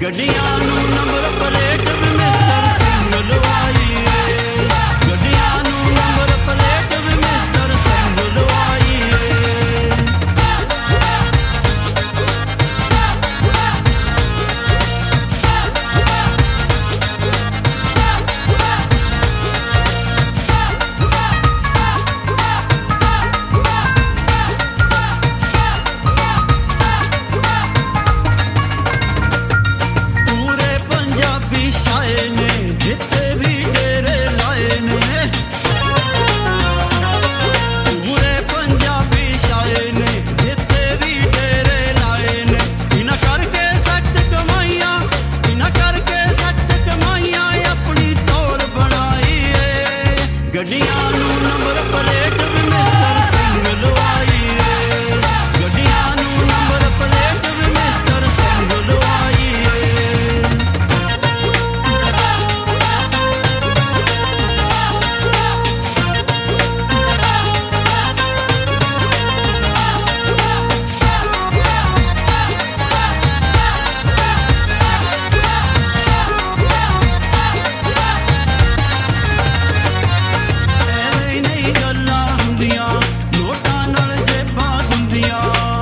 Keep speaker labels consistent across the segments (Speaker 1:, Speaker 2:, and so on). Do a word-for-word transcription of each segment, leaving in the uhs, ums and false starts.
Speaker 1: ਗੱਡੀਆਂ ਨੂੰ number plate ਵੀ ਮਿਸਟਰ ਸਿੰਘ ਲਵਾਈ ਏ, ਗੱਡੀਆਂ ਨੂੰ ਨੰਬਰ ਪਲੇਟ ਵੀ ਮਿਸਟਰ ਸਿੰਘ ਲਵਾਈ ਏ। ਪੂਰੇ ਪੰਜਾਬੀ ਛਾਏ ਨੇ ਜਿੱਥੇ ਵੀ ਡੇਰੇ ਲਾਏ ਨੇ, ਪੂਰੇ ਪੰਜਾਬੀ ਛਾਏ ਨੇ ਜਿੱਥੇ ਵੀ ਡੇਰੇ ਲਾਏ ਨੇ। ਇਹਨਾਂ ਕਰਕੇ ਸਖਤ ਕਮਾਈਆਂ, ਇਹਨਾਂ ਕਰਕੇ ਸਖਤ ਕਮਾਈਆਂ ਆਪਣੀ ਟੋਰ ਬਣਾਈ ਏ, ਗੱਡੀਆਂ ਨੂੰ ਨੰਬਰ ਪਲੇਟ ਵੀ ਮਿਸਟਰ ਸਿੰਘ ਲਵਾਈ ਏ, ਗੱਡੀਆਂ ਨੂੰ ਨੰਬਰ ਪਲੇਟ ਵੀ ਮਿਸਟਰ ਸਿੰਘ ਲਵਾਈ ਏ। ਐਵੇਂ ਨਹੀਂ ਗੱਲਾਂ ਹੁੰਦੀਆਂ ਨੋਟਾਂ ਨਾਲ ਜੇਬਾਂ ਗੁੰਦੀਆਂ,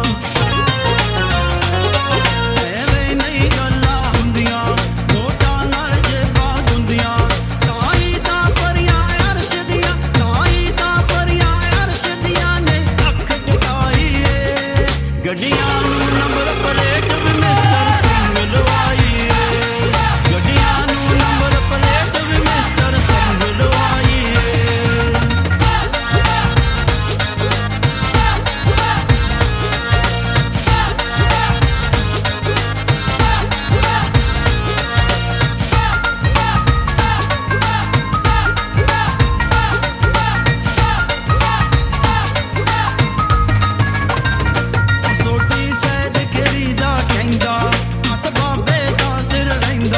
Speaker 1: ਐਵੇਂ ਨਹੀਂ ਗੱਲਾਂ ਹੁੰਦੀਆਂ ਨੋਟਾਂ ਨਾਲ ਜੇਬਾਂ ਗੁੰਦੀਆਂ। ਤਾਂ ਹੀ ਤਾਂ ਪਰੀਆਂ ਅਰਸ਼ ਦੀਆਂ, ਤਾਂ ਹੀ ਤਾਂ ਪਰੀਆਂ ਅਰਸ਼ ਦੀਆਂ ਨੇ ਅੱਖ ਟਿਕਾਈ ਏ, ਗੱਡੀਆਂ ਨੂੰ ਨੰਬਰ ਪਲੇਟ ਵੀ ਮਿਸਟਰ ਸਿੰਘ ਲਵਾਈ ਏ, ਗੱਡੀਆਂ ਨੂੰ ਨੰਬਰ ਪਲੇਟ ਵੀ ਮਿਸਟਰ ਸਿੰਘ ਲਵਾਈ ਏ। ਸੋਟੀ ਸੈਦ ਖੇੜੀ ਦਾ ਕਹਿੰਦਾ ਹੱਥ ਬਾਬੇ ਦਾ ਸਿਰ ਰਹਿੰਦਾ,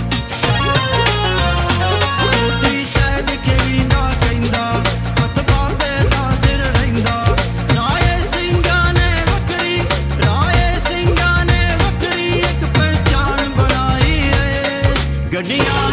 Speaker 1: ਸੋਟੀ ਸੈਦ ਖੇੜੀ ਦਾ ਕਹਿੰਦਾ ਹੱਥ ਬਾਬੇ ਦਾ ਸਿਰ ਰਹਿੰਦਾ। ਰਾਏ ਸਿੰਘਾਂ ਨੇ ਵੱਖਰੀ, ਰਾਏ ਸਿੰਘਾਂ ਨੇ ਵੱਖਰੀ ਇੱਕ ਪਹਿਚਾਣ ਬਣਾਈ ਏ, ਗੱਡੀਆਂ